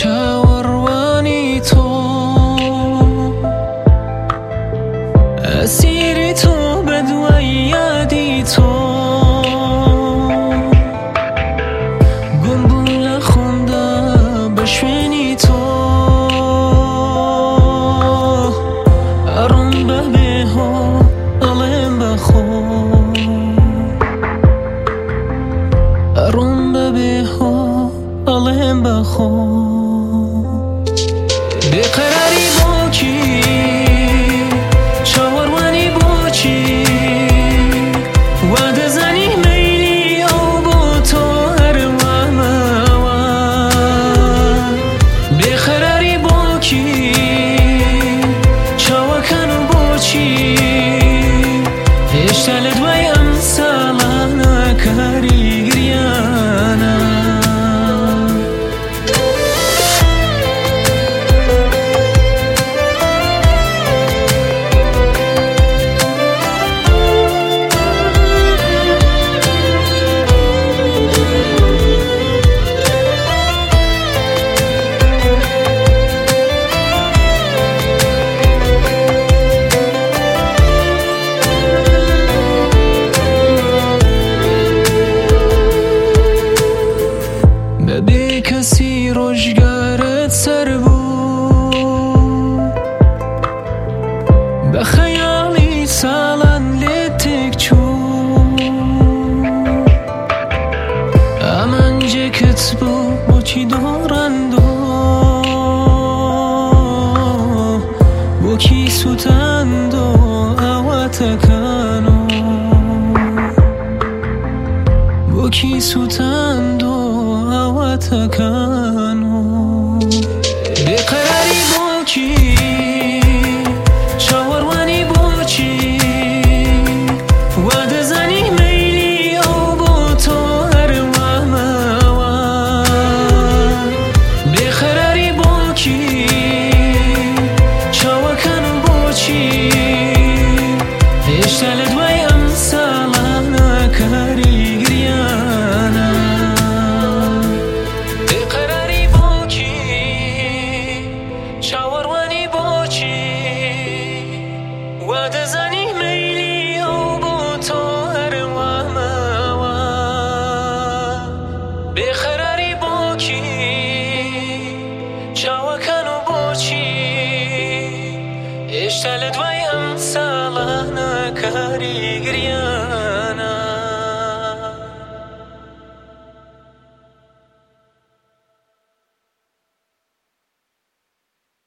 چاوەڕوانی تۆ ئەسیری تۆ بە دوای یادی تۆ گوم بوو لە خۆمدا بە شوێنی تۆ ئەڕۆم بە بێهۆ ئەڵێم بەخۆ ئەڕۆم بە بێهۆ ئەڵێم بەخۆ بێقەراری بۆچی چاوەڕوانی بۆچی وا دەزانی مەیلی ئەو بۆ تۆ هەروە ماوە بێقەراری بۆکی چاوەکەن و بۆچی هێشتا لە دوای ئەم ساڵانە کاری گریانە بەبێ کەسی ڕۆژگارت سەر بوو بە خەیاڵی ساڵان لێت تێک چوو ئامانجێکت بوو بۆچی دۆڕاندۆ بۆکی سووتاندۆ ئاواتەکانۆ بۆکی سووتاندۆ ئاواتەکان